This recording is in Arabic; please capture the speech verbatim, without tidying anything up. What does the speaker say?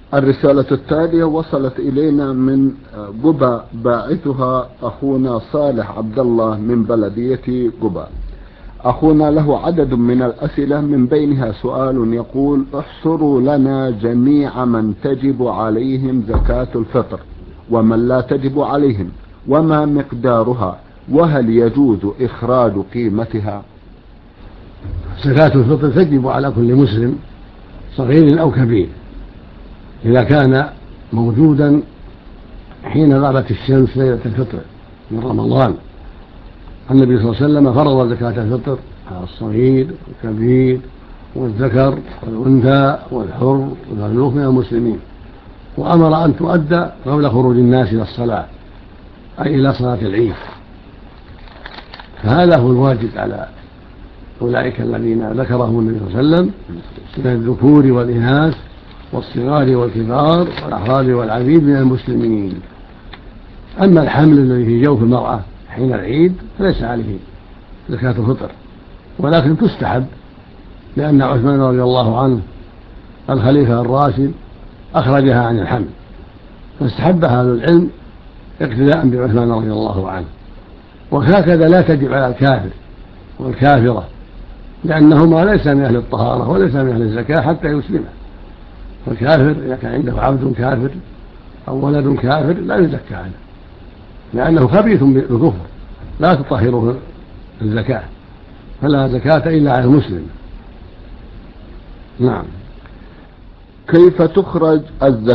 الرسالة التالية وصلت إلينا من قبى، باعثها أخونا صالح عبد الله من بلدية قبى. أخونا له عدد من الأسئلة، من بينها سؤال يقول: احصروا لنا جميع من تجب عليهم زكاة الفطر ومن لا تجب عليهم، وما مقدارها، وهل يجوز إخراج قيمتها؟ زكاة الفطر تجب على كل مسلم صغير أو كبير إذا كان موجودا حين غابت الشمس ليلة الفطر من رمضان. النبي صلى الله عليه وسلم فرض زكاة الفطر على الصغير والكبير والذكر والأنثى والحر والمملوك من المسلمين، وأمر أن تؤدى قبل خروج الناس إلى الصلاة، أي إلى صلاة العيد. فهذا هو الواجب على أولئك الذين ذكرهم النبي صلى الله عليه وسلم من الذكور والإناث والصغار والكبار والأحرار والعبيد من المسلمين. أما الحمل الذي في جوف المرأة حين العيد فليس عليه زكاة الفطر، ولكن تستحب، لأن عثمان رضي الله عنه الخليفة الراشد أخرجها عن الحمل، فاستحبها أهل العلم اقتداء بعثمان رضي الله عنه. وهكذا لا تجب على الكافر والكافرة، لأنهما ليس من أهل الطهارة وليس من أهل الزكاة حتى يسلمه. فالكافر إذا كان عنده عبد كافر أو ولد كافر لا يزكى عنه، لأنه خبيث بالكفر لا تطهره الزكاة، فلا زكاة إلا على المسلم. نعم. كيف تخرج الزكاة